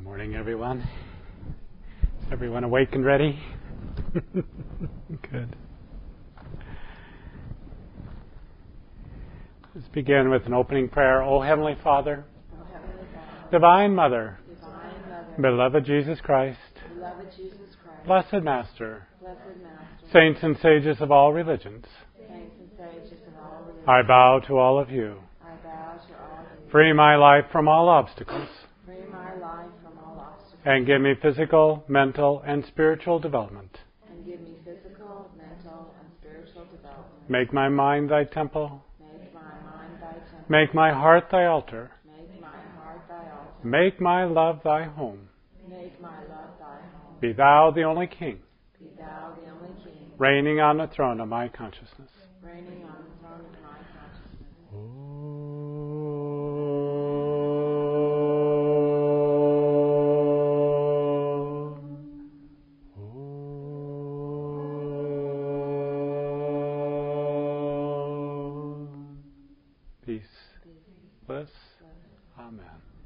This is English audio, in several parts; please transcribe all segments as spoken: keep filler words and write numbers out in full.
Morning, everyone. Is everyone awake and ready? Good. Let's begin with an opening prayer. O Heavenly Father, O Heavenly Father, Divine Mother, Divine Mother, Beloved Jesus Christ, Beloved Jesus Christ, Blessed Master, Blessed Master, Saints and Sages of all religions, Saints and Sages of all religions, I bow to all of you. I bow to all of you. Free my life from all obstacles, Free my life from all obstacles, and give me physical, mental, and spiritual development. and give me physical, mental, and spiritual development. Make my mind thy temple. Make my mind thy temple. Make my heart thy altar. Make my heart thy altar. Make my love thy home. Make my love thy home. Be thou the only King, Be thou the only King, reigning on the throne of my consciousness. reigning on the throne of my consciousness. Peace, bliss, amen.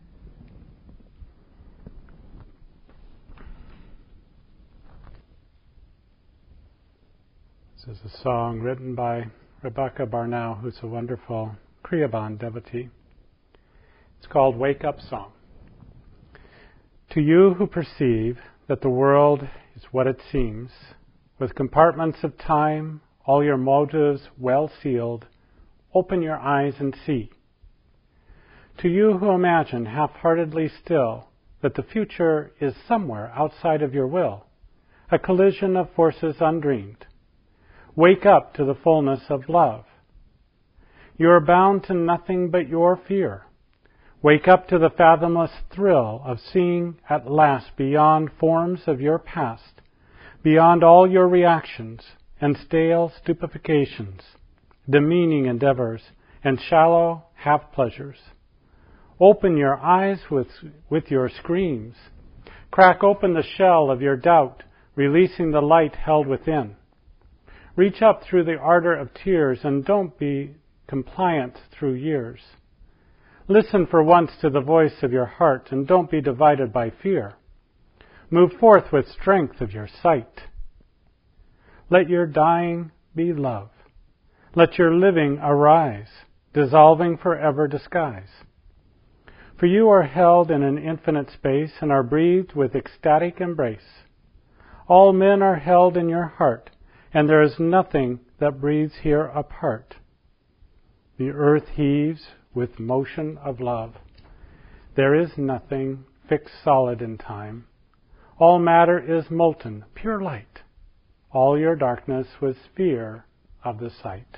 This is a song written by Rebecca Barnow, who's a wonderful Kriyaban devotee. It's called Wake Up Song. To you who perceive that the world is what it seems, with compartments of time, all your motives well sealed, open your eyes and see. To you who imagine half-heartedly still that the future is somewhere outside of your will, a collision of forces undreamed, wake up to the fullness of love. You are bound to nothing but your fear. Wake up to the fathomless thrill of seeing at last beyond forms of your past, beyond all your reactions and stale stupefacients, demeaning endeavors, and shallow half-pleasures. Open your eyes with, with your screams. Crack open the shell of your doubt, releasing the light held within. Reach up through the ardor of tears and don't be compliant through years. Listen for once to the voice of your heart and don't be divided by fear. Move forth with strength of your sight. Let your dying be love. Let your living arise, dissolving forever disguise. For you are held in an infinite space and are breathed with ecstatic embrace. All men are held in your heart, and there is nothing that breathes here apart. The earth heaves with motion of love. There is nothing fixed solid in time. All matter is molten, pure light. All your darkness was fear of the sight.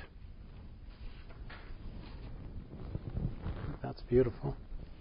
That's beautiful.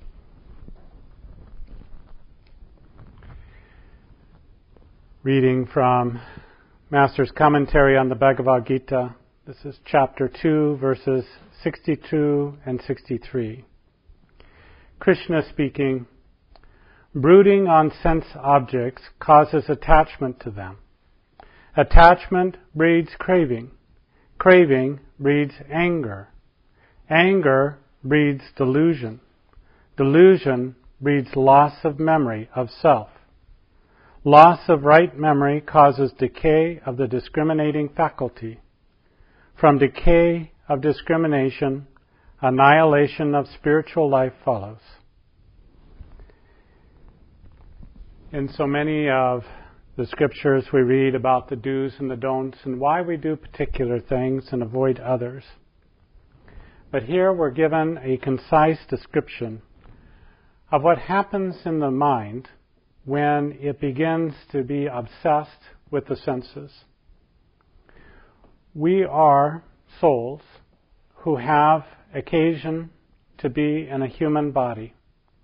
Reading from Master's Commentary on the Bhagavad Gita. This is chapter two, verses sixty-two and sixty-three. Krishna speaking, brooding on sense objects causes attachment to them. Attachment breeds craving. Craving breeds anger. Anger breeds delusion. Delusion breeds loss of memory of self. Loss of right memory causes decay of the discriminating faculty. From decay of discrimination, annihilation of spiritual life follows. In so many of the scriptures we read about the do's and the don'ts and why we do particular things and avoid others. But here we're given a concise description of what happens in the mind when it begins to be obsessed with the senses. We are souls who have occasion to be in a human body.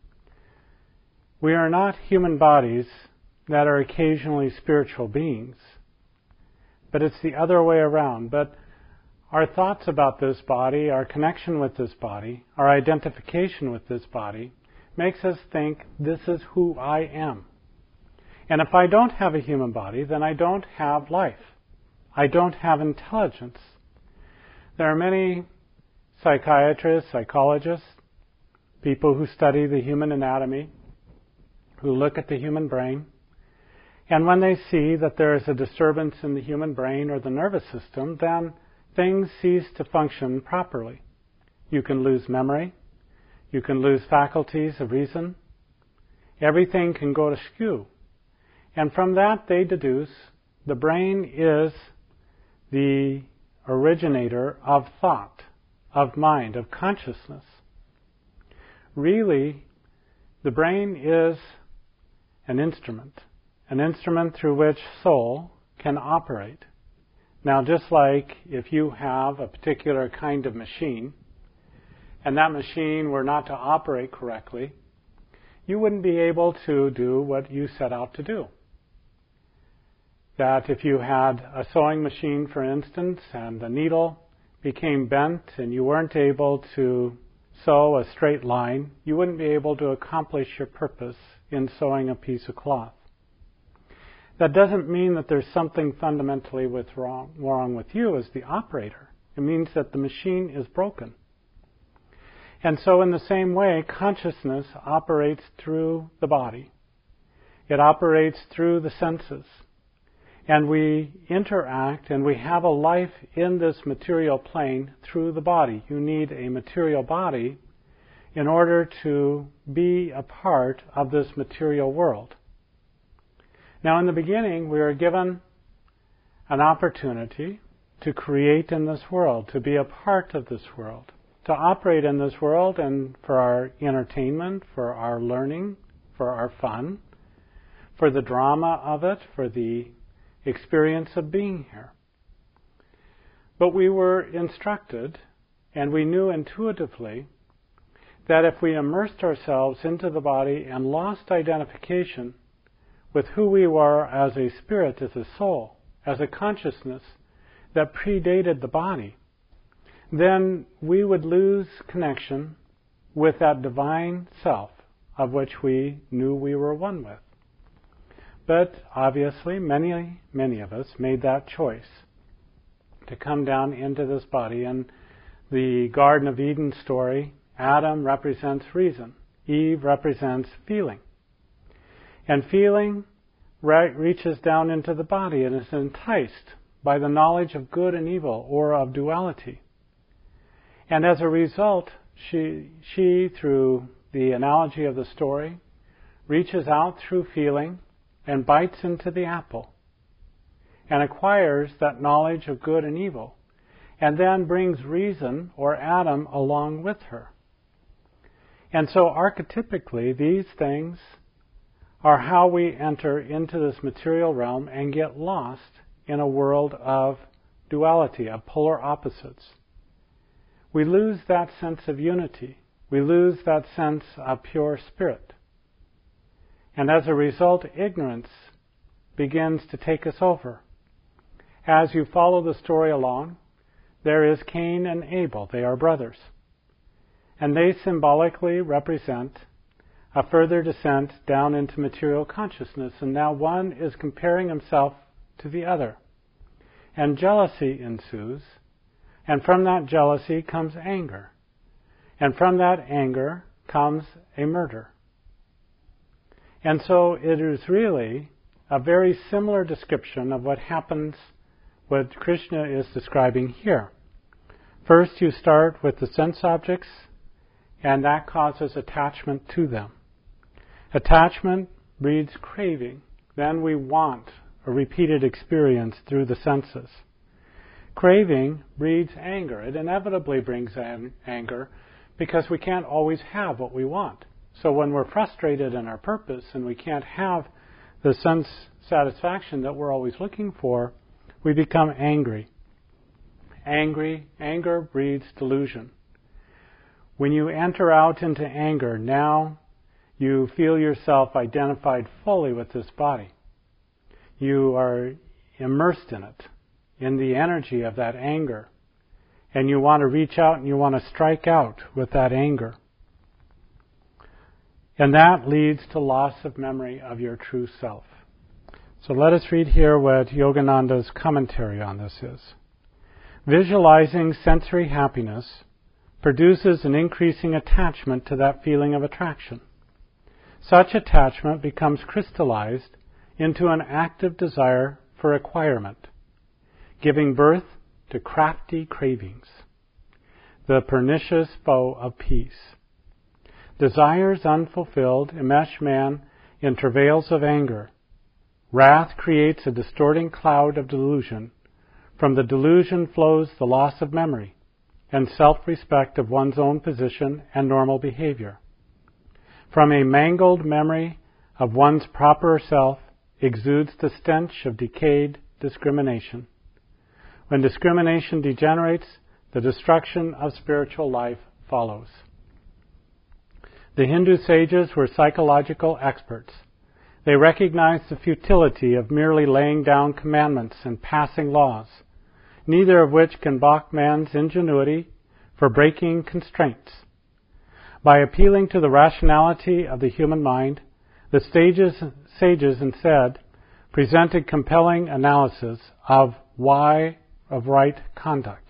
We are not human bodies that are occasionally spiritual beings, but it's the other way around. But our thoughts about this body, our connection with this body, our identification with this body, makes us think this is who I am. And if I don't have a human body, then I don't have life. I don't have intelligence. There are many psychiatrists, psychologists, people who study the human anatomy, who look at the human brain, and when they see that there is a disturbance in the human brain or the nervous system, then things cease to function properly. You can lose memory. You can lose faculties of reason. Everything can go to skew. And from that they deduce the brain is the originator of thought, of mind, of consciousness. Really, the brain is an instrument, an instrument through which soul can operate. Now, just like if you have a particular kind of machine, and that machine were not to operate correctly, you wouldn't be able to do what you set out to do. That if you had a sewing machine, for instance, and the needle became bent and you weren't able to sew a straight line, you wouldn't be able to accomplish your purpose in sewing a piece of cloth. That doesn't mean that there's something fundamentally with wrong, wrong with you as the operator. It means that the machine is broken. And so in the same way, consciousness operates through the body. It operates through the senses. And we interact and we have a life in this material plane through the body. You need a material body in order to be a part of this material world. Now, in the beginning, we are given an opportunity to create in this world, to be a part of this world, to operate in this world and for our entertainment, for our learning, for our fun, for the drama of it, for the experience of being here. But we were instructed, and we knew intuitively, that if we immersed ourselves into the body and lost identification with who we were as a spirit, as a soul, as a consciousness that predated the body, then we would lose connection with that divine self of which we knew we were one with. But obviously, many, many of us made that choice to come down into this body. And the Garden of Eden story, Adam represents reason. Eve represents feeling. And feeling re- reaches down into the body and is enticed by the knowledge of good and evil, or of duality. And as a result, she, she, through the analogy of the story, reaches out through feeling and bites into the apple and acquires that knowledge of good and evil, and then brings reason, or Adam, along with her. And so archetypically, these things are how we enter into this material realm and get lost in a world of duality, of polar opposites. We lose that sense of unity. We lose that sense of pure spirit. And as a result, ignorance begins to take us over. As you follow the story along, there is Cain and Abel. They are brothers. And they symbolically represent a further descent down into material consciousness. And now one is comparing himself to the other. And jealousy ensues. And from that jealousy comes anger. And from that anger comes a murder. And so it is really a very similar description of what happens, what Krishna is describing here. First, you start with the sense objects, and that causes attachment to them. Attachment breeds craving. Then we want a repeated experience through the senses. Craving breeds anger. It inevitably brings an- anger because we can't always have what we want. So when we're frustrated in our purpose and we can't have the sense satisfaction that we're always looking for, we become angry. Angry, anger breeds delusion. When you enter out into anger, now you feel yourself identified fully with this body. You are immersed in it, in the energy of that anger. And you want to reach out and you want to strike out with that anger. And that leads to loss of memory of your true self. So let us read here what Yogananda's commentary on this is. Visualizing sensory happiness produces an increasing attachment to that feeling of attraction. such attachment becomes crystallized into an active desire for acquirement, giving birth to crafty cravings, the pernicious foe of peace. Desires unfulfilled enmesh man in travails of anger. Wrath creates a distorting cloud of delusion. From the delusion flows the loss of memory and self-respect of one's own position and normal behavior. From a mangled memory of one's proper self exudes the stench of decayed discrimination. When discrimination degenerates, the destruction of spiritual life follows. The Hindu sages were psychological experts. They recognized the futility of merely laying down commandments and passing laws, neither of which can balk man's ingenuity for breaking constraints. By appealing to the rationality of the human mind, the sages, sages instead presented compelling analysis of why of right conduct.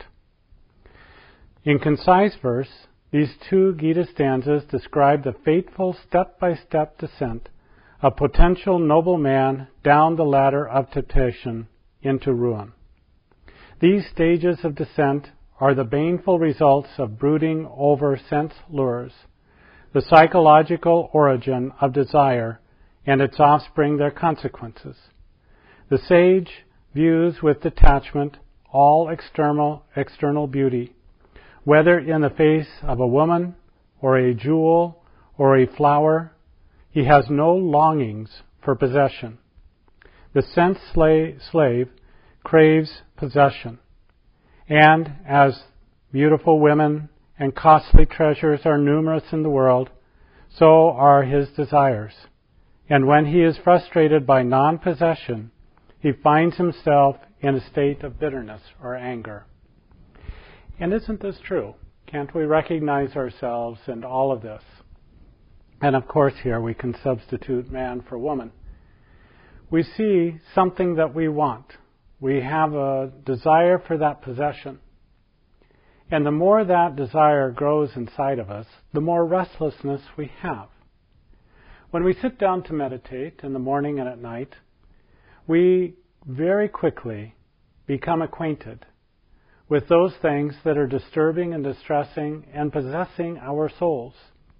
In concise verse, these two Gita stanzas describe the fateful step-by-step descent of potential noble man down the ladder of temptation into ruin. These stages of descent are the baneful results of brooding over sense lures, the psychological origin of desire, and its offspring, their consequences. The sage views with detachment all external, external beauty, whether in the face of a woman or a jewel or a flower. He has no longings for possession. The sense slave craves possession, and as beautiful women and costly treasures are numerous in the world, so are his desires. And when he is frustrated by non-possession, he finds himself in a state of bitterness or anger. And isn't this true? Can't we recognize ourselves in all of this? And of course here we can substitute man for woman. We see something that we want. We have a desire for that possession. And the more that desire grows inside of us, the more restlessness we have. When we sit down to meditate in the morning and at night, we very quickly become acquainted with those things that are disturbing and distressing and possessing our souls.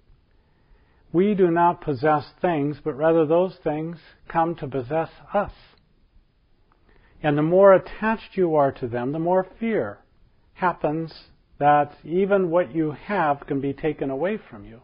We do not possess things, but rather those things come to possess us. And the more attached you are to them, the more fear happens that even what you have can be taken away from you.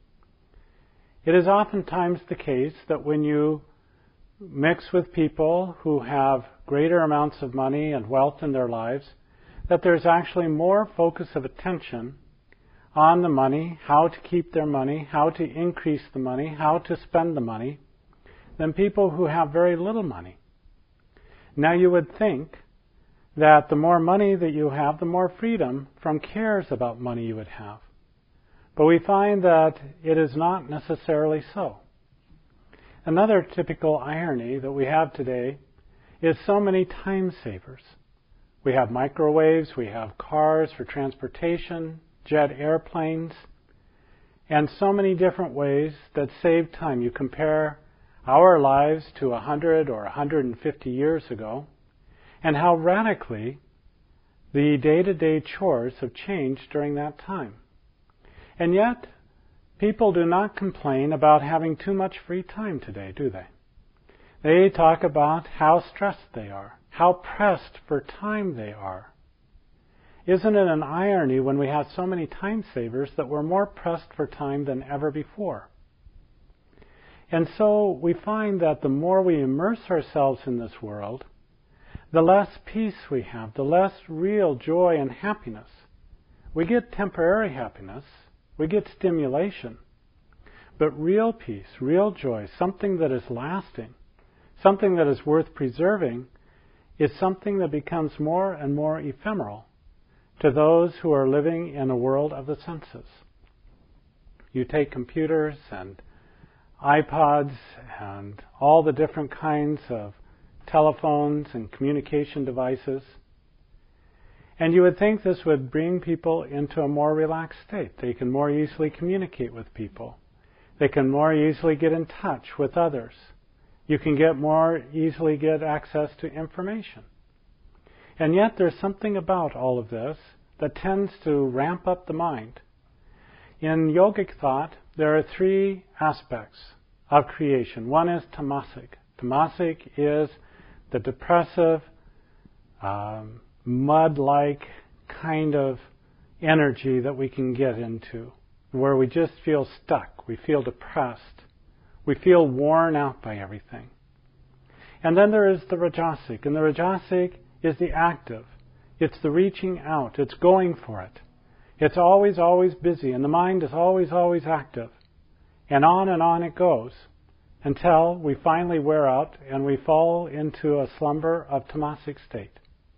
It is oftentimes the case that when you mix with people who have greater amounts of money and wealth in their lives, that there's actually more focus of attention on the money, how to keep their money, how to increase the money, how to spend the money, than people who have very little money. Now you would think that the more money that you have, the more freedom from cares about money you would have. But we find that it is not necessarily so. Another typical irony that we have today is so many time savers. We have microwaves, we have cars for transportation, jet airplanes, and so many different ways that save time. You compare our lives to a hundred or a hundred and fifty years ago, and how radically the day-to-day chores have changed during that time. And yet, people do not complain about having too much free time today, do they? They talk about how stressed they are, how pressed for time they are. Isn't it an irony when we have so many time savers that we're more pressed for time than ever before? And so we find that the more we immerse ourselves in this world, the less peace we have, the less real joy and happiness. We get temporary happiness, we get stimulation, but real peace, real joy, something that is lasting, something that is worth preserving, is something that becomes more and more ephemeral to those who are living in a world of the senses. You take computers and iPods and all the different kinds of telephones and communication devices, and you would think this would bring people into a more relaxed state. They can more easily communicate with people. They can more easily get in touch with others. You can get more easily get access to information. And yet there's something about all of this that tends to ramp up the mind. In yogic thought, there are three aspects of creation. One is tamasic. Tamasic is the depressive, um, mud-like kind of energy that we can get into, where we just feel stuck, we feel depressed, we feel worn out by everything. And then there is the rajasic, and the rajasic is the active. It's the reaching out, it's going for it. It's always, always busy, and the mind is always, always active. And on and on it goes, until we finally wear out and we fall into a slumber of tamasic state.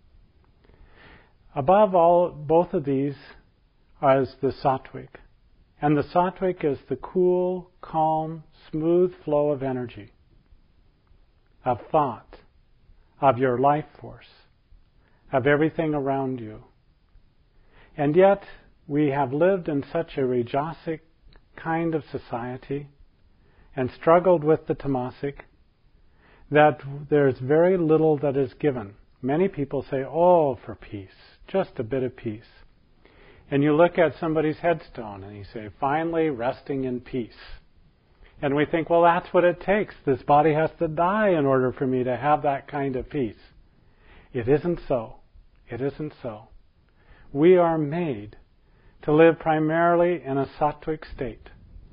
Above all, both of these is the sattvic. And the sattvic is the cool, calm, smooth flow of energy, of thought, of your life force, of everything around you. And yet, we have lived in such a rajasic kind of society and struggled with the tamasic that there's very little that is given. Many people say, oh, for peace, just a bit of peace. And you look at somebody's headstone and you say, finally resting in peace. And we think, well, that's what it takes. This body has to die in order for me to have that kind of peace. It isn't so. It isn't so. We are made to live primarily in a sattvic state.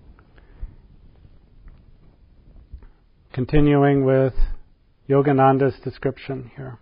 Continuing with Yogananda's description here.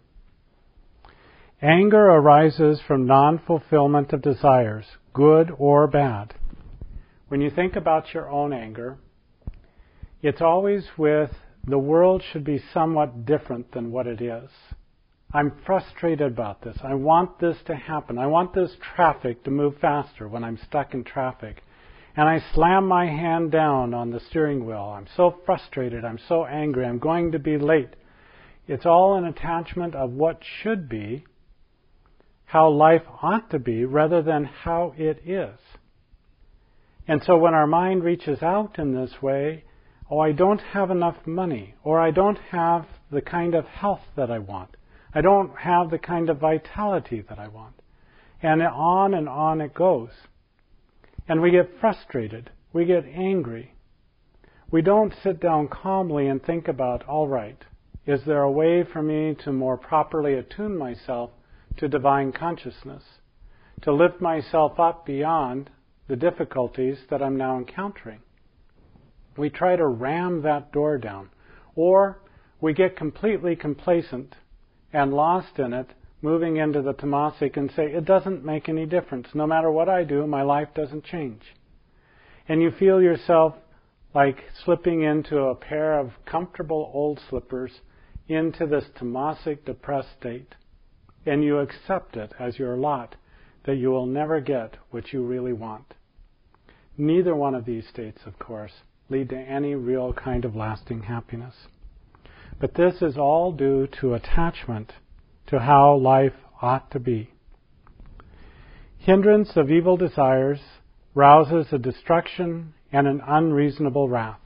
Anger arises from non-fulfillment of desires, good or bad. When you think about your own anger, it's always with the world should be somewhat different than what it is. I'm frustrated about this. I want this to happen. I want this traffic to move faster when I'm stuck in traffic. And I slam my hand down on the steering wheel. I'm so frustrated. I'm so angry. I'm going to be late. It's all an attachment of what should be, how life ought to be, rather than how it is. And so when our mind reaches out in this way, oh, I don't have enough money, or I don't have the kind of health that I want. I don't have the kind of vitality that I want. And on and on it goes. And we get frustrated. We get angry. We don't sit down calmly and think about, all right, is there a way for me to more properly attune myself to divine consciousness, to lift myself up beyond the difficulties that I'm now encountering? We try to ram that door down, or we get completely complacent and lost in it, moving into the tamasic and say, it doesn't make any difference. No matter what I do, my life doesn't change. And you feel yourself like slipping into a pair of comfortable old slippers into this tamasic, depressed state. And you accept it as your lot, that you will never get what you really want. Neither one of these states, of course, lead to any real kind of lasting happiness. But this is all due to attachment to how life ought to be. Hindrance of evil desires rouses a destruction and an unreasonable wrath.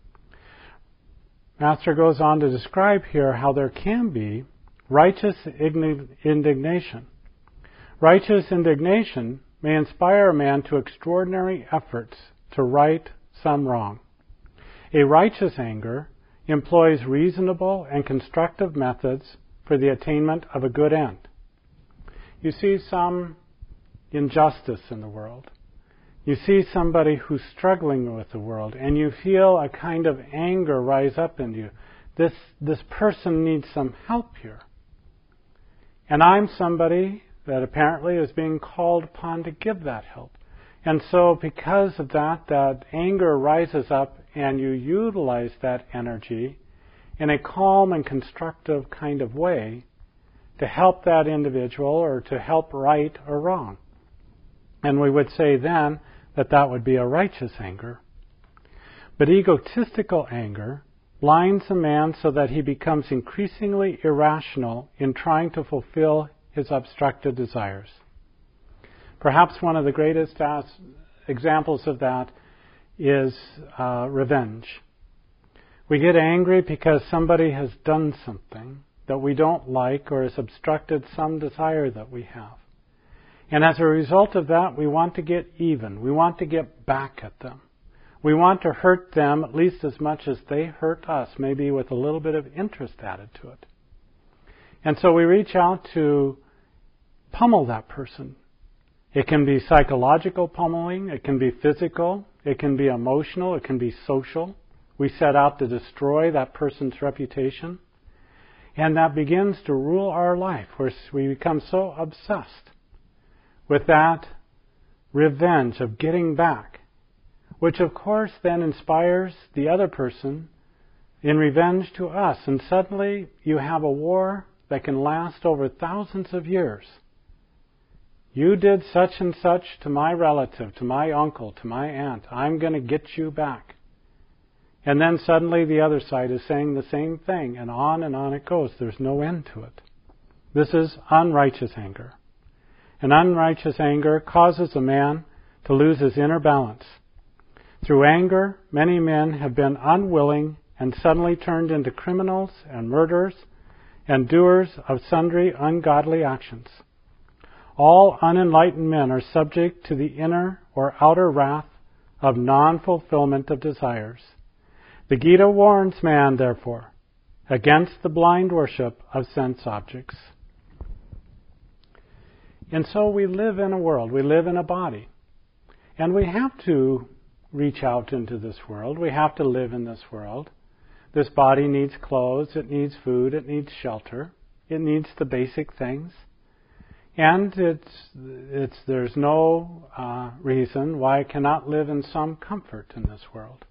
Master goes on to describe here how there can be righteous indignation. Righteous indignation may inspire a man to extraordinary efforts to right some wrong. A righteous anger employs reasonable and constructive methods for the attainment of a good end. You see some injustice in the world. You see somebody who's struggling with the world, and you feel a kind of anger rise up in you. This, this person needs some help here. And I'm somebody that apparently is being called upon to give that help. And so because of that, that anger rises up and you utilize that energy in a calm and constructive kind of way to help that individual or to help right or wrong. And we would say then that that would be a righteous anger. But egotistical anger blinds a man so that he becomes increasingly irrational in trying to fulfill his obstructed desires. Perhaps one of the greatest as- examples of that is uh, revenge. We get angry because somebody has done something that we don't like or has obstructed some desire that we have. And as a result of that, we want to get even. We want to get back at them. We want to hurt them at least as much as they hurt us, maybe with a little bit of interest added to it. And so we reach out to pummel that person. It can be psychological pummeling, it can be physical, it can be emotional, it can be social. We set out to destroy that person's reputation. And that begins to rule our life, where we become so obsessed with that revenge of getting back, which of course then inspires the other person in revenge to us. And suddenly you have a war that can last over thousands of years. You did such and such to my relative, to my uncle, to my aunt. I'm going to get you back. And then suddenly the other side is saying the same thing, and on and on it goes. There's no end to it. This is unrighteous anger. And unrighteous anger causes a man to lose his inner balance. Through anger, many men have been unwilling and suddenly turned into criminals and murderers and doers of sundry ungodly actions. All unenlightened men are subject to the inner or outer wrath of non-fulfillment of desires. The Gita warns man, therefore, against the blind worship of sense objects. And so we live in a world, we live in a body, and we have to reach out into this world. We have to live in this world. This body needs clothes, it needs food, it needs shelter, it needs the basic things. And it's, it's, there's no uh, reason why it cannot live in some comfort in this world.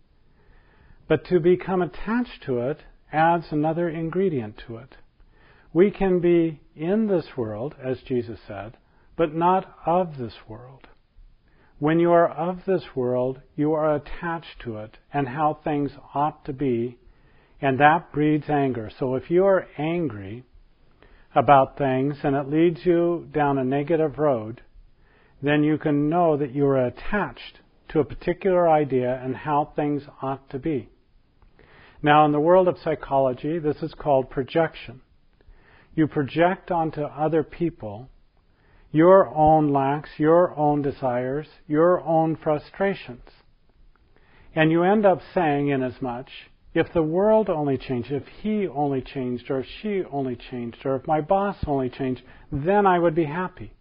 But to become attached to it adds another ingredient to it. We can be in this world, as Jesus said, but not of this world. When you are of this world, you are attached to it and how things ought to be, and that breeds anger. So if you are angry about things and it leads you down a negative road, then you can know that you are attached to a particular idea and how things ought to be. Now, in the world of psychology, this is called projection. You project onto other people your own lacks, your own desires, your own frustrations. And you end up saying inasmuch, if the world only changed, if he only changed, or if she only changed, or if my boss only changed, then I would be happy.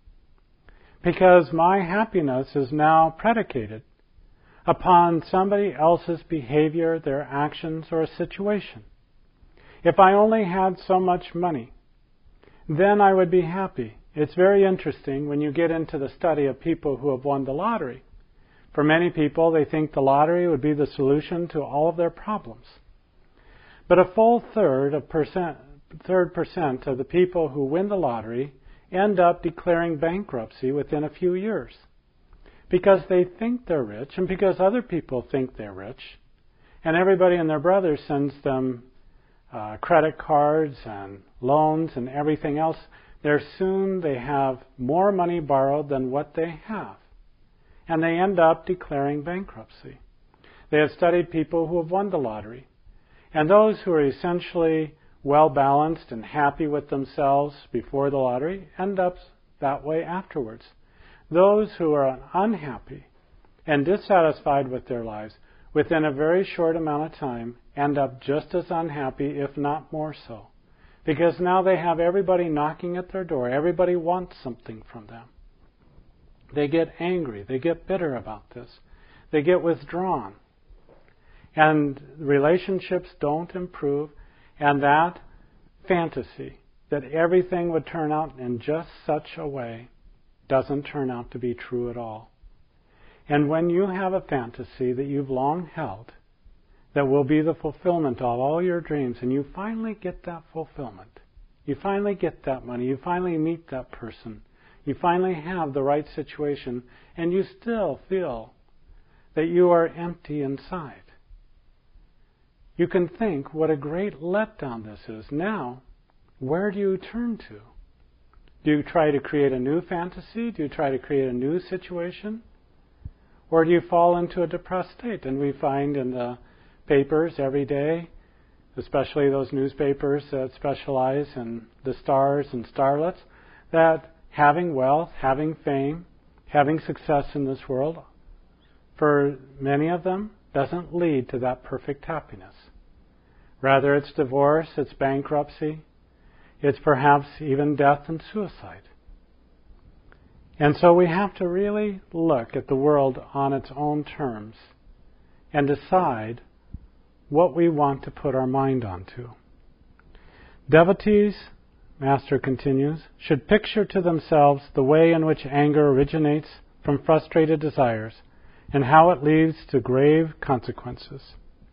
Because my happiness is now predicated upon somebody else's behavior, their actions, or a situation. If I only had so much money, then I would be happy. It's very interesting when you get into the study of people who have won the lottery. For many people, they think the lottery would be the solution to all of their problems. But a full third of percent, third percent of the people who win the lottery end up declaring bankruptcy within a few years. Because they think they're rich, and because other people think they're rich, and everybody and their brother sends them uh, credit cards and loans and everything else, they're soon they have more money borrowed than what they have. And they end up declaring bankruptcy. They have studied people who have won the lottery. And those who are essentially well-balanced and happy with themselves before the lottery end up that way afterwards. Those who are unhappy and dissatisfied with their lives within a very short amount of time end up just as unhappy, if not more so. Because now they have everybody knocking at their door. Everybody wants something from them. They get angry. They get bitter about this. They get withdrawn. And relationships don't improve. And that fantasy that everything would turn out in just such a way doesn't turn out to be true at all. And when you have a fantasy that you've long held, that will be the fulfillment of all your dreams, and you finally get that fulfillment, you finally get that money, you finally meet that person, you finally have the right situation, and you still feel that you are empty inside. You can think what a great letdown this is. Now, where do you turn to? Do you try to create a new fantasy? Do you try to create a new situation? Or do you fall into a depressed state? And we find in the papers every day, especially those newspapers that specialize in the stars and starlets, that having wealth, having fame, having success in this world, for many of them, doesn't lead to that perfect happiness. Rather, it's divorce, it's bankruptcy, it's perhaps even death and suicide. And so we have to really look at the world on its own terms and decide what we want to put our mind onto. Devotees, Master continues, should picture to themselves the way in which anger originates from frustrated desires and how it leads to grave consequences.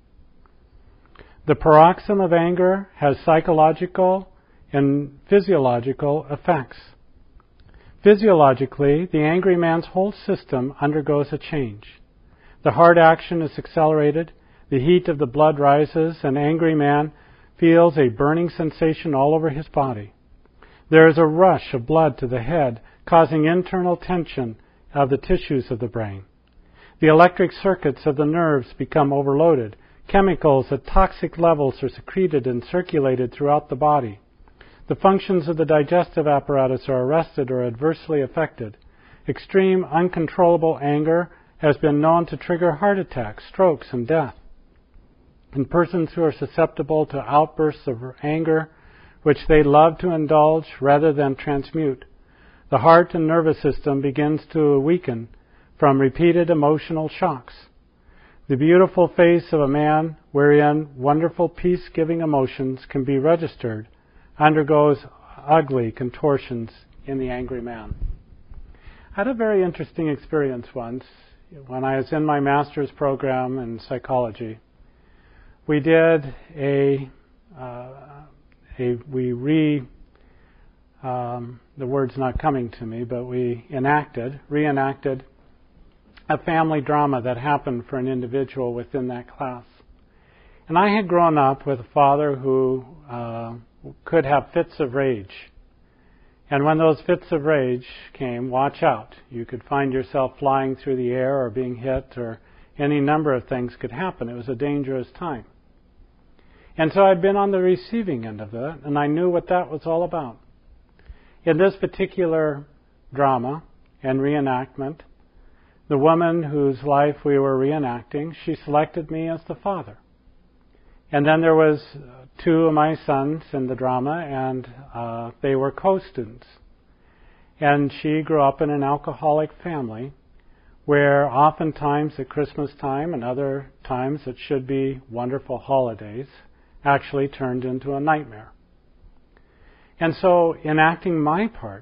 The paroxysm of anger has psychological and physiological effects. Physiologically, the angry man's whole system undergoes a change. The heart action is accelerated, the heat of the blood rises, an angry man feels a burning sensation all over his body. There is a rush of blood to the head, causing internal tension of the tissues of the brain. The electric circuits of the nerves become overloaded. Chemicals at toxic levels are secreted and circulated throughout the body. The functions of the digestive apparatus are arrested or adversely affected. Extreme, uncontrollable anger has been known to trigger heart attacks, strokes, and death. In persons who are susceptible to outbursts of anger, which they love to indulge rather than transmute, the heart and nervous system begins to weaken from repeated emotional shocks. The beautiful face of a man, wherein wonderful peace-giving emotions can be registered, undergoes ugly contortions in the angry man. I had a very interesting experience once when I was in my master's program in psychology. We did a, uh, a we re, um, the word's not coming to me, but we enacted, reenacted a family drama that happened for an individual within that class. And I had grown up with a father who uh, could have fits of rage. And when those fits of rage came, watch out. You could find yourself flying through the air or being hit, or any number of things could happen. It was a dangerous time. And so I'd been on the receiving end of it, and I knew what that was all about. In this particular drama and reenactment, the woman whose life we were reenacting, she selected me as the father. And then there was two of my sons in the drama, and uh, they were co-students. And she grew up in an alcoholic family, where oftentimes at Christmas time and other times that should be wonderful holidays actually turned into a nightmare. And so in acting my part,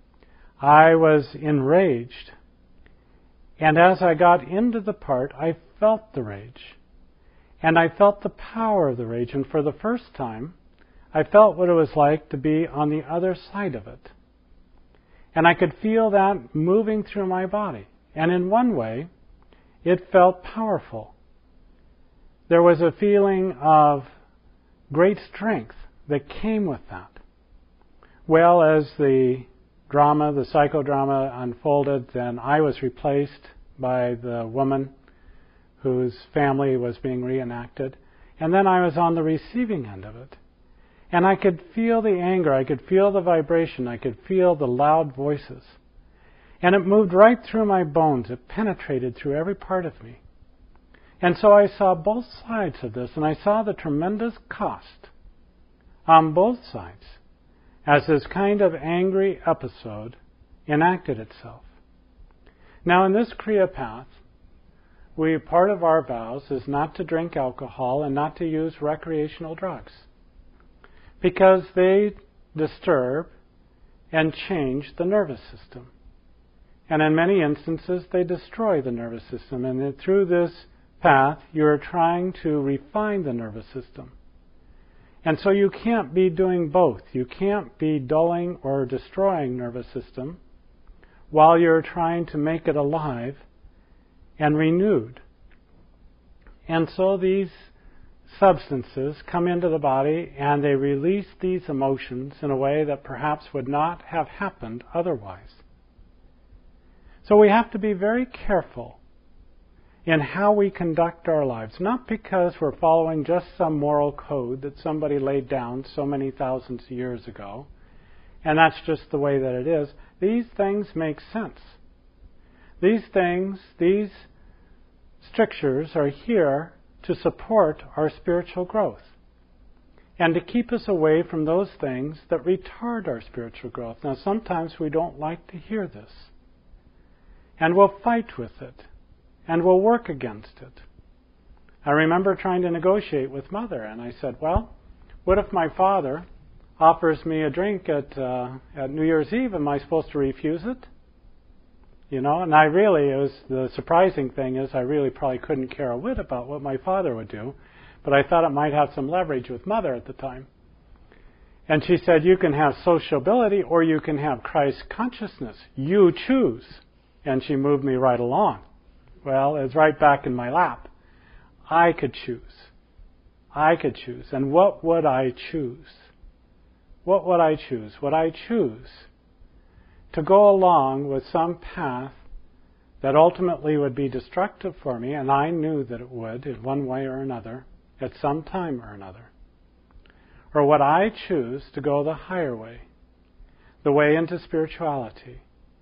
I was enraged. And as I got into the part, I felt the rage. And I felt the power of the rage. And for the first time, I felt what it was like to be on the other side of it. And I could feel that moving through my body. And in one way, it felt powerful. There was a feeling of great strength that came with that. Well, as the drama, the psychodrama unfolded, then I was replaced by the woman whose family was being reenacted. And then I was on the receiving end of it. And I could feel the anger, I could feel the vibration, I could feel the loud voices. And it moved right through my bones, it penetrated through every part of me. And so I saw both sides of this, and I saw the tremendous cost on both sides as this kind of angry episode enacted itself. Now in this Kriya path, we, part of our vows is not to drink alcohol and not to use recreational drugs, because they disturb and change the nervous system. And in many instances, they destroy the nervous system. And through this path, you're trying to refine the nervous system. And so you can't be doing both. You can't be dulling or destroying nervous system while you're trying to make it alive and renewed. And so these substances come into the body and they release these emotions in a way that perhaps would not have happened otherwise. So we have to be very careful in how we conduct our lives, not because we're following just some moral code that somebody laid down so many thousands of years ago, and that's just the way that it is. These things make sense. These things, these strictures are here to support our spiritual growth and to keep us away from those things that retard our spiritual growth. Now, sometimes we don't like to hear this, and we'll fight with it, and we'll work against it. I remember trying to negotiate with Mother, and I said, well, what if my father offers me a drink at uh, at New Year's Eve? Am I supposed to refuse it? You know, and I really, it was the surprising thing is I really probably couldn't care a whit about what my father would do, but I thought it might have some leverage with Mother at the time. And she said, you can have sociability or you can have Christ consciousness. You choose. And she moved me right along. Well, it was right back in my lap. I could choose. I could choose. And what would I choose? What would I choose? Would I choose to go along with some path that ultimately would be destructive for me, and I knew that it would in one way or another, at some time or another? Or would I choose to go the higher way, the way into spirituality,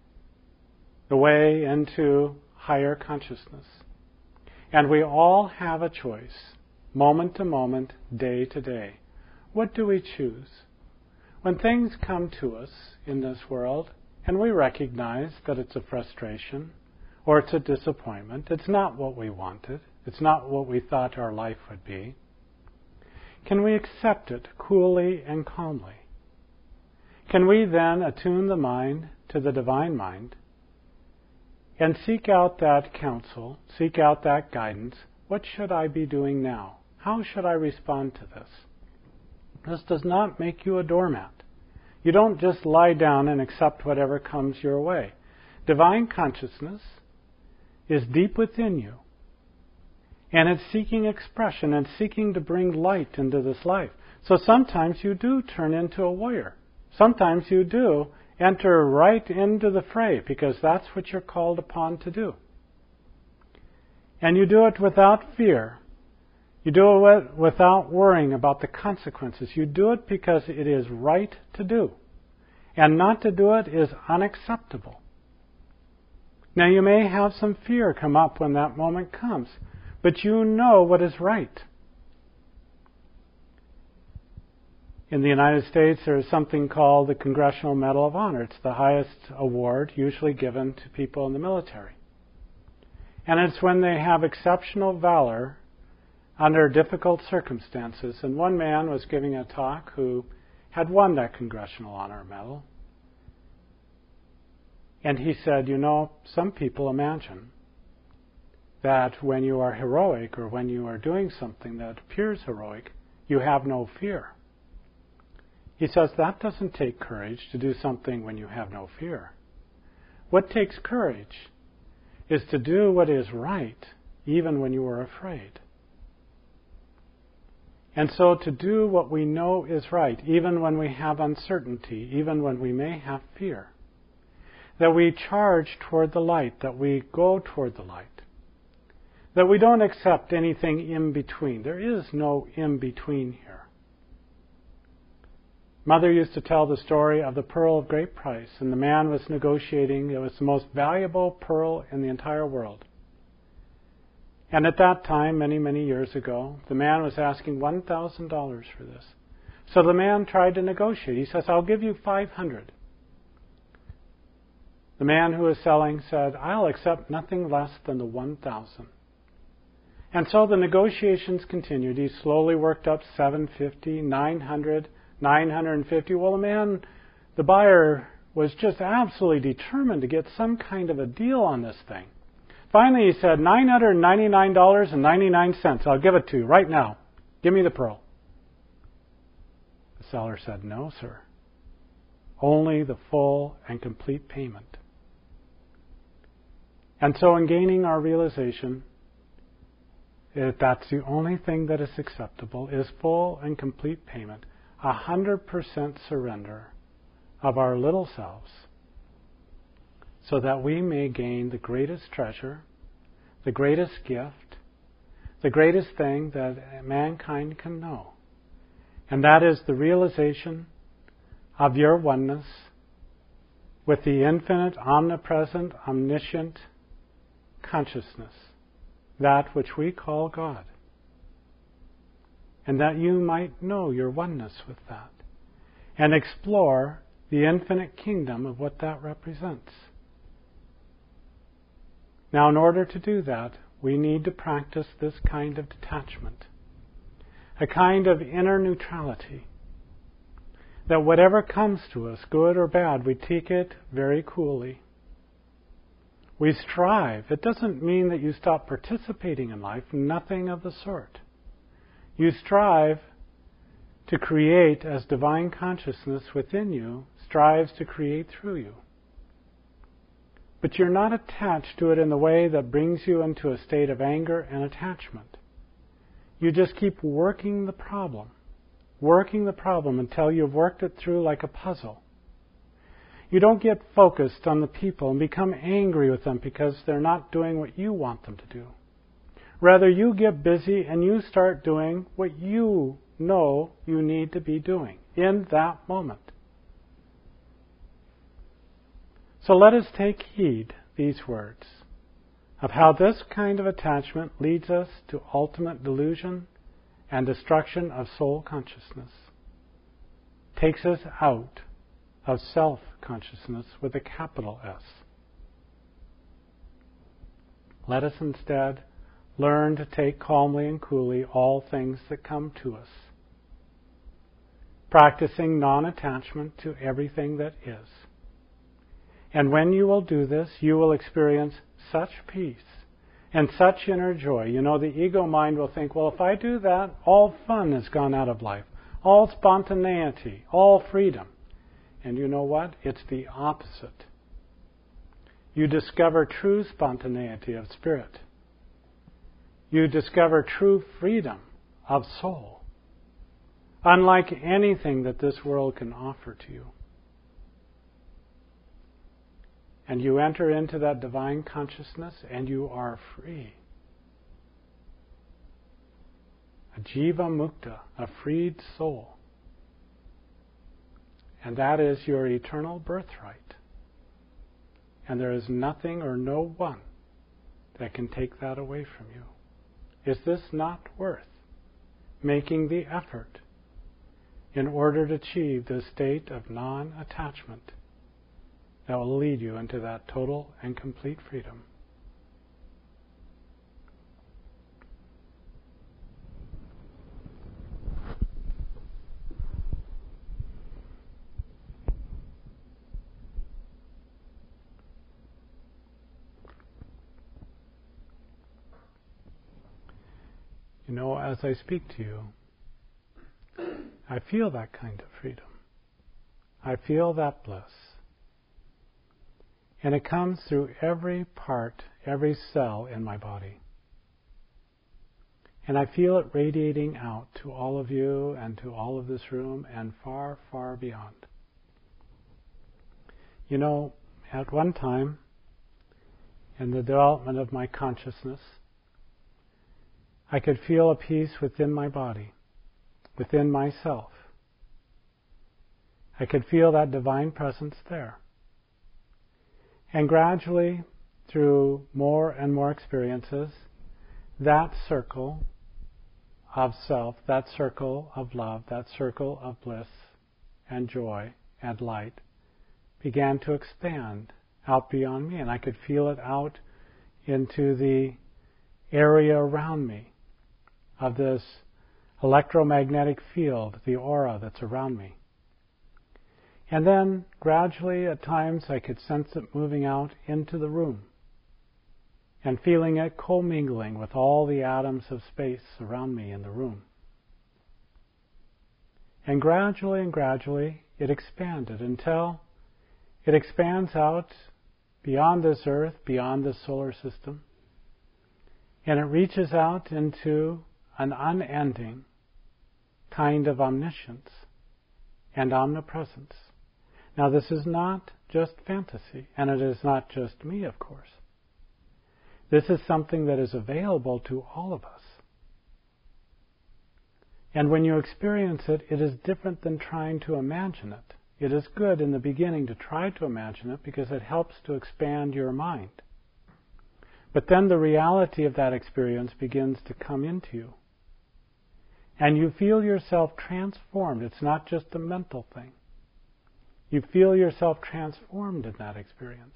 the way into higher consciousness? And we all have a choice, moment to moment, day to day. What do we choose? When things come to us in this world, and we recognize that it's a frustration or it's a disappointment, it's not what we wanted, it's not what we thought our life would be, can we accept it coolly and calmly? Can we then attune the mind to the divine mind and seek out that counsel, seek out that guidance? What should I be doing now? How should I respond to this? This does not make you a doormat. You don't just lie down and accept whatever comes your way. Divine consciousness is deep within you, and it's seeking expression and seeking to bring light into this life. So sometimes you do turn into a warrior. Sometimes you do enter right into the fray because that's what you're called upon to do. And you do it without fear. You do it without worrying about the consequences. You do it because it is right to do. And not to do it is unacceptable. Now you may have some fear come up when that moment comes, but you know what is right. In the United States, there is something called the Congressional Medal of Honor. It's the highest award usually given to people in the military. And it's when they have exceptional valor under difficult circumstances. And one man was giving a talk who had won that Congressional Honor Medal. And he said, you know, some people imagine that when you are heroic or when you are doing something that appears heroic, you have no fear. He says that doesn't take courage to do something when you have no fear. What takes courage is to do what is right even when you are afraid. And so to do what we know is right, even when we have uncertainty, even when we may have fear, that we charge toward the light, that we go toward the light, that we don't accept anything in between. There is no in between here. Mother used to tell the story of the pearl of great price, and the man was negotiating. It was the most valuable pearl in the entire world. And at that time, many, many years ago, the man was asking one thousand dollars for this. So the man tried to negotiate. He says, I'll give you five hundred dollars. The man who was selling said, I'll accept nothing less than the one thousand dollars. And so the negotiations continued. He slowly worked up seven hundred fifty dollars, nine hundred dollars, nine hundred fifty dollars. Well, the man, the buyer, was just absolutely determined to get some kind of a deal on this thing. Finally, he said, nine hundred ninety-nine dollars and ninety-nine cents. I'll give it to you right now. Give me the pearl. The seller said, no, sir. Only the full and complete payment. And so in gaining our realization that that's the only thing that is acceptable is full and complete payment, a hundred percent surrender of our little selves, so that we may gain the greatest treasure, the greatest gift, the greatest thing that mankind can know. And that is the realization of your oneness with the infinite, omnipresent, omniscient consciousness, that which we call God. And that you might know your oneness with that and explore the infinite kingdom of what that represents. Now, in order to do that, we need to practice this kind of detachment, a kind of inner neutrality, that whatever comes to us, good or bad, we take it very coolly. We strive. It doesn't mean that you stop participating in life, nothing of the sort. You strive to create as divine consciousness within you strives to create through you. But you're not attached to it in the way that brings you into a state of anger and attachment. You just keep working the problem, working the problem until you've worked it through like a puzzle. You don't get focused on the people and become angry with them because they're not doing what you want them to do. Rather, you get busy and you start doing what you know you need to be doing in that moment. So let us take heed, these words, of how this kind of attachment leads us to ultimate delusion and destruction of soul consciousness, takes us out of self-consciousness with a capital S. Let us instead learn to take calmly and coolly all things that come to us, practicing non-attachment to everything that is. And when you will do this, you will experience such peace and such inner joy. You know, the ego mind will think, well, if I do that, all fun has gone out of life, all spontaneity, all freedom. And you know what? It's the opposite. You discover true spontaneity of spirit. You discover true freedom of soul, unlike anything that this world can offer to you. And you enter into that divine consciousness and you are free. A jiva mukta, a freed soul. And that is your eternal birthright. And there is nothing or no one that can take that away from you. Is this not worth making the effort in order to achieve the state of non-attachment that will lead you into that total and complete freedom? You know, as I speak to you, I feel that kind of freedom. I feel that bliss. And it comes through every part, every cell in my body. And I feel it radiating out to all of you and to all of this room and far, far beyond. You know, at one time, in the development of my consciousness, I could feel a peace within my body, within myself. I could feel that divine presence there. And gradually, through more and more experiences, that circle of self, that circle of love, that circle of bliss and joy and light began to expand out beyond me. And I could feel it out into the area around me of this electromagnetic field, the aura that's around me. And then, gradually, at times, I could sense it moving out into the room and feeling it commingling with all the atoms of space around me in the room. And gradually and gradually, it expanded until it expands out beyond this earth, beyond this solar system, and it reaches out into an unending kind of omniscience and omnipresence. Now, this is not just fantasy, and it is not just me, of course. This is something that is available to all of us. And when you experience it, it is different than trying to imagine it. It is good in the beginning to try to imagine it because it helps to expand your mind. But then the reality of that experience begins to come into you. And you feel yourself transformed. It's not just a mental thing. You feel yourself transformed in that experience.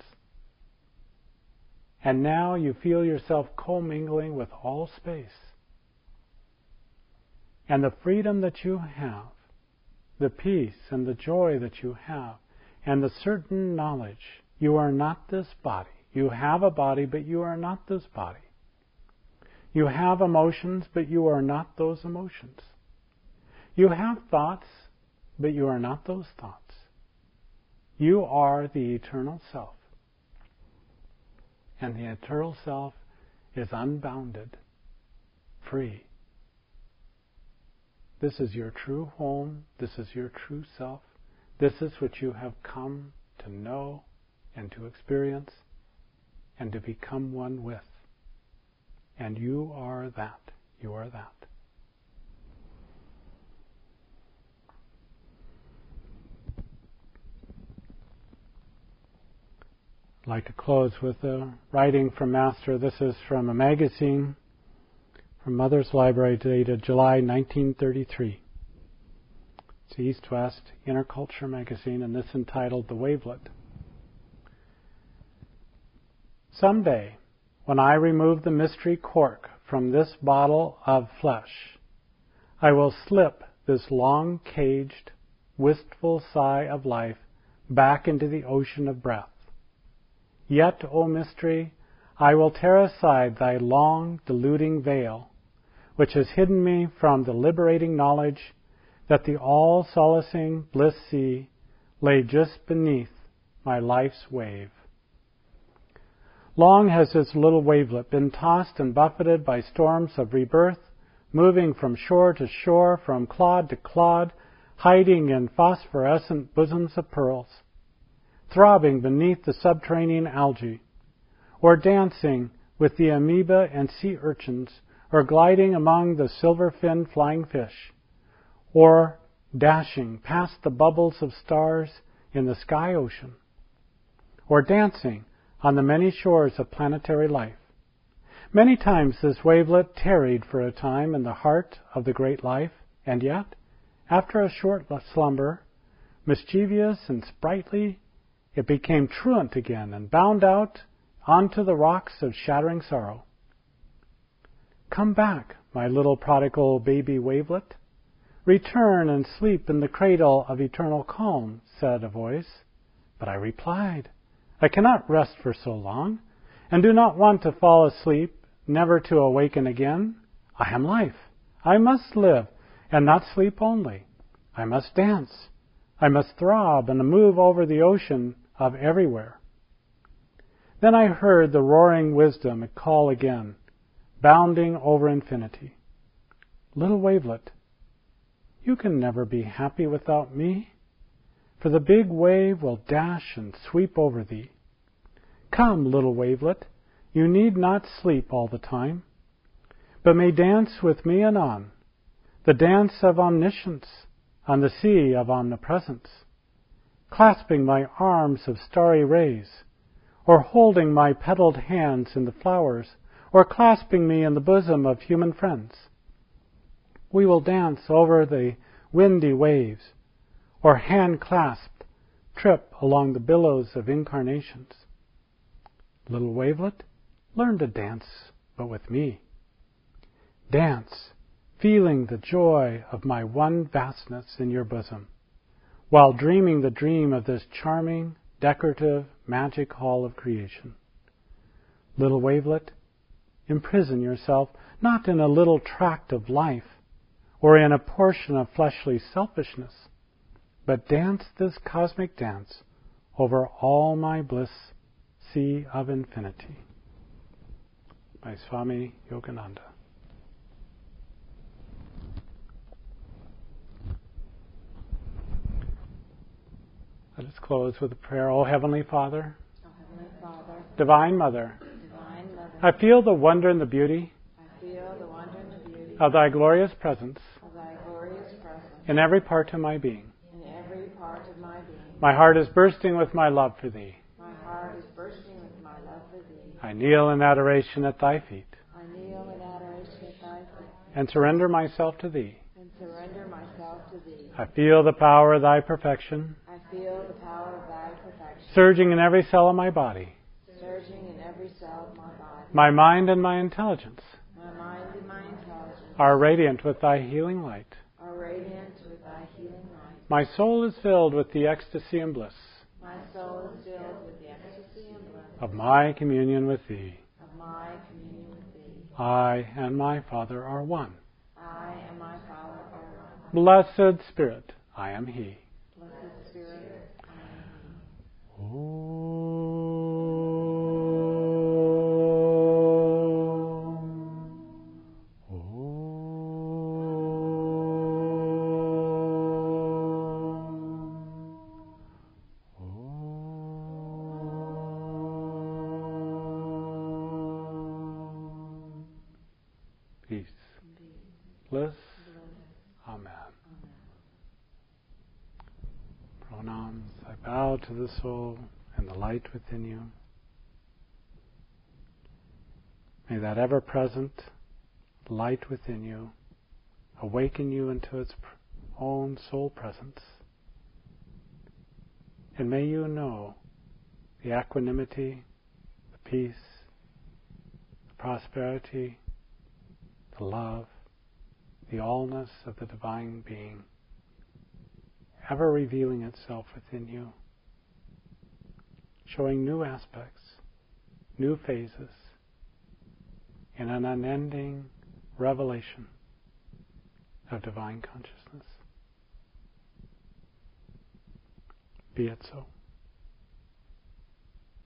And now you feel yourself commingling with all space. And the freedom that you have, the peace and the joy that you have, and the certain knowledge, you are not this body. You have a body, but you are not this body. You have emotions, but you are not those emotions. You have thoughts, but you are not those thoughts. You are the eternal self. And the eternal self is unbounded, free. This is your true home. This is your true self. This is what you have come to know and to experience and to become one with. And you are that. You are that. I'd like to close with a writing from Master. This is from a magazine from Mother's Library dated July nineteen thirty-three. It's East West Interculture magazine, and this entitled The Wavelet. Someday, when I remove the mystery cork from this bottle of flesh, I will slip this long-caged, wistful sigh of life back into the ocean of breath. Yet, O mystery, I will tear aside thy long, deluding veil, which has hidden me from the liberating knowledge that the all-solacing bliss sea lay just beneath my life's wave. Long has this little wavelet been tossed and buffeted by storms of rebirth, moving from shore to shore, from clod to clod, hiding in phosphorescent bosoms of pearls, throbbing beneath the subterranean algae, or dancing with the amoeba and sea urchins, or gliding among the silver-finned flying fish, or dashing past the bubbles of stars in the sky ocean, or dancing on the many shores of planetary life. Many times this wavelet tarried for a time in the heart of the great life, and yet, after a short slumber, mischievous and sprightly, it became truant again and bound out onto the rocks of shattering sorrow. Come back, my little prodigal baby wavelet. Return and sleep in the cradle of eternal calm, said a voice. But I replied, I cannot rest for so long, and do not want to fall asleep, never to awaken again. I am life. I must live, and not sleep only. I must dance. I must throb and move over the ocean of everywhere. Then I heard the roaring wisdom call again, bounding over infinity. Little wavelet, you can never be happy without me, for the big wave will dash and sweep over thee. Come, little wavelet, you need not sleep all the time, but may dance with me anon, the dance of omniscience on the sea of omnipresence, clasping my arms of starry rays, or holding my petaled hands in the flowers, or clasping me in the bosom of human friends. We will dance over the windy waves, or hand-clasped, trip along the billows of incarnations. Little wavelet, learn to dance, but with me. Dance, feeling the joy of my one vastness in your bosom, while dreaming the dream of this charming, decorative, magic hall of creation. Little wavelet, imprison yourself not in a little tract of life, or in a portion of fleshly selfishness, but dance this cosmic dance over all my bliss sea of infinity. By Swami Yogananda. Let us close with a prayer. O Heavenly Father, O Heavenly Father, Divine Mother, Divine Mother, I feel the wonder and the beauty I feel the wonder and the beauty of thy glorious presence of thy glorious presence in every part of my being. in every part of my being. My heart is bursting with my love for thee. My heart is bursting with my love for thee. I kneel in adoration at thy feet I kneel in adoration at thy feet and surrender myself to thee. and surrender myself to thee. I feel the power of thy perfection I feel the power of thy perfection surging in every cell of my body. surging in every cell of my body. My mind and my intelligence My mind and my intelligence are radiant with thy healing light. are radiant with thy healing light. My soul is filled with the ecstasy and bliss My soul is filled with the ecstasy and bliss of my communion with thee. of my communion with thee. I and my Father are one. I and my Father are one. Blessed Spirit, I am He. Blessed Spirit, I am He. Peace, bliss, Amen. Pronouns, I bow to the soul and the light within you. May that ever-present light within you awaken you into its own soul presence. And may you know the equanimity, the peace, the prosperity, the love, the allness of the divine being, ever revealing itself within you, showing new aspects, new phases, in an unending revelation of divine consciousness. Be it so.